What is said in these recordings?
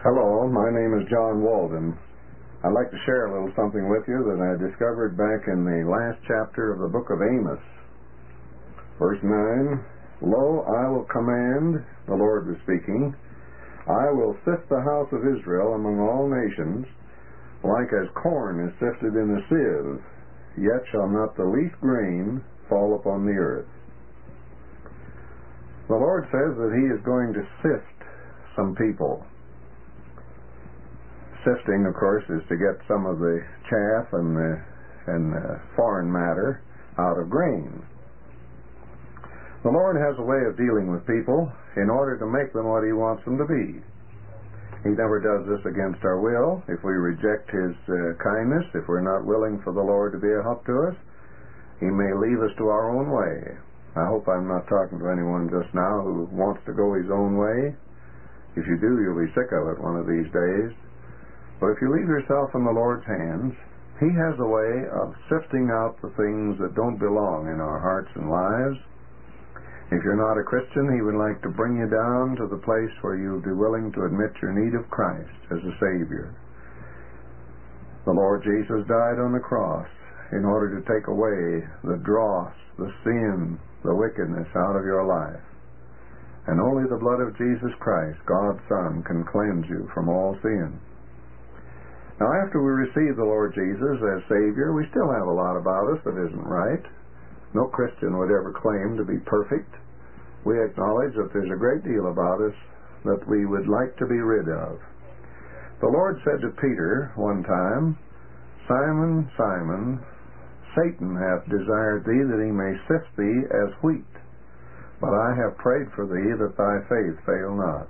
Hello, my name is John Walden. I'd like to share a little something with you that I discovered back in the last chapter of the book of Amos. Verse 9, Lo, I will command, the Lord was speaking, I will sift the house of Israel among all nations, like as corn is sifted in a sieve, yet shall not the least grain fall upon the earth. The Lord says that He is going to sift some people. Sifting, of course, is to get some of the chaff and foreign matter out of grain. The Lord has a way of dealing with people in order to make them what He wants them to be. He never does this against our will. If we reject His kindness, if we're not willing for the Lord to be a help to us, He may leave us to our own way. I hope I'm not talking to anyone just now who wants to go his own way. If you do, you'll be sick of it one of these days. But if you leave yourself in the Lord's hands, He has a way of sifting out the things that don't belong in our hearts and lives. If you're not a Christian, He would like to bring you down to the place where you'll be willing to admit your need of Christ as a Savior. The Lord Jesus died on the cross in order to take away the dross, the sin, the wickedness out of your life. And only the blood of Jesus Christ, God's Son, can cleanse you from all sin. Now, after we receive the Lord Jesus as Savior, we still have a lot about us that isn't right. No Christian would ever claim to be perfect. We acknowledge that there's a great deal about us that we would like to be rid of. The Lord said to Peter one time, Simon, Simon, Satan hath desired thee that he may sift thee as wheat. But I have prayed for thee that thy faith fail not.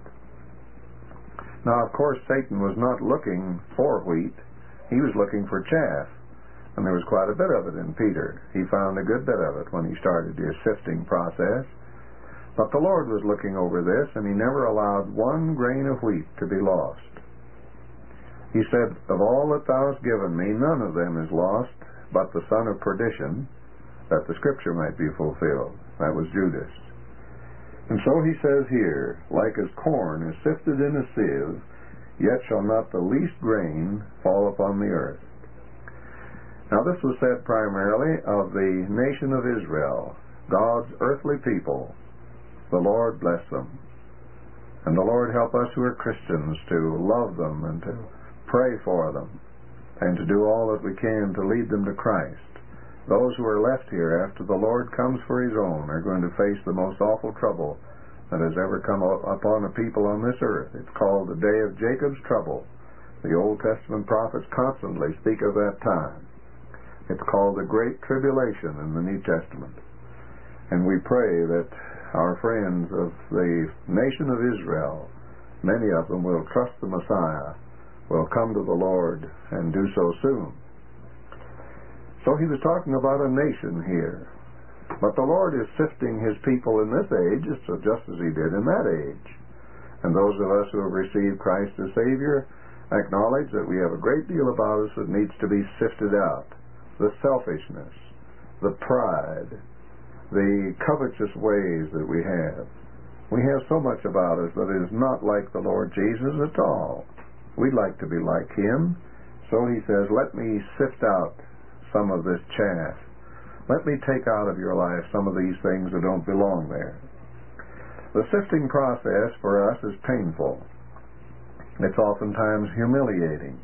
Now, of course, Satan was not looking for wheat. He was looking for chaff. And there was quite a bit of it in Peter. He found a good bit of it when he started his sifting process. But the Lord was looking over this, and He never allowed one grain of wheat to be lost. He said, Of all that thou hast given me, none of them is lost, but the son of perdition, that the Scripture might be fulfilled. That was Judas. And so He says here, like as corn is sifted in a sieve, yet shall not the least grain fall upon the earth. Now this was said primarily of the nation of Israel, God's earthly people. The Lord bless them. And the Lord help us who are Christians to love them and to pray for them and to do all that we can to lead them to Christ. Those who are left here after the Lord comes for His own are going to face the most awful trouble that has ever come upon a people on this earth. It's called the day of Jacob's trouble. The Old Testament prophets constantly speak of that time. It's called the Great Tribulation in the New Testament. And we pray that our friends of the nation of Israel, many of them will trust the Messiah, will come to the Lord and do so soon. So He was talking about a nation here. But the Lord is sifting His people in this age just as He did in that age. And those of us who have received Christ as Savior acknowledge that we have a great deal about us that needs to be sifted out. The selfishness, the pride, the covetous ways that we have. We have so much about us that is not like the Lord Jesus at all. We'd like to be like Him. So He says, let me sift out some of this chaff. Let me take out of your life some of these things that don't belong there. The sifting process for us is painful. It's oftentimes humiliating.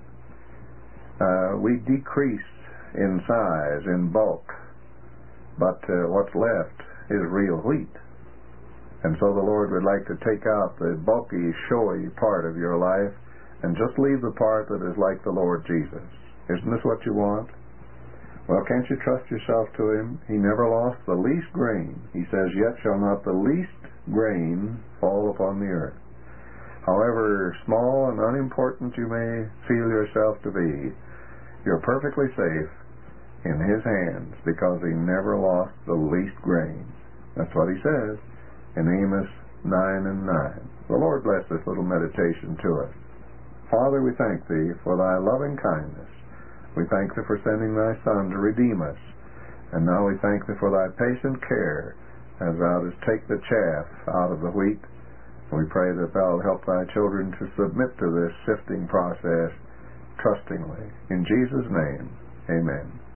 We decrease in size, in bulk, but what's left is real wheat. And so the Lord would like to take out the bulky, showy part of your life and just leave the part that is like the Lord Jesus. Isn't this what you want? Well, can't you trust yourself to Him? He never lost the least grain. He says, yet shall not the least grain fall upon the earth. However small and unimportant you may feel yourself to be, you're perfectly safe in His hands because He never lost the least grain. That's what He says in Amos 9 and 9. The Lord bless this little meditation to us. Father, we thank Thee for Thy loving kindness. We thank Thee for sending Thy Son to redeem us. And now we thank Thee for Thy patient care as Thou dost take the chaff out of the wheat We pray that thou will help thy children to submit to this sifting process trustingly. In Jesus' name, amen.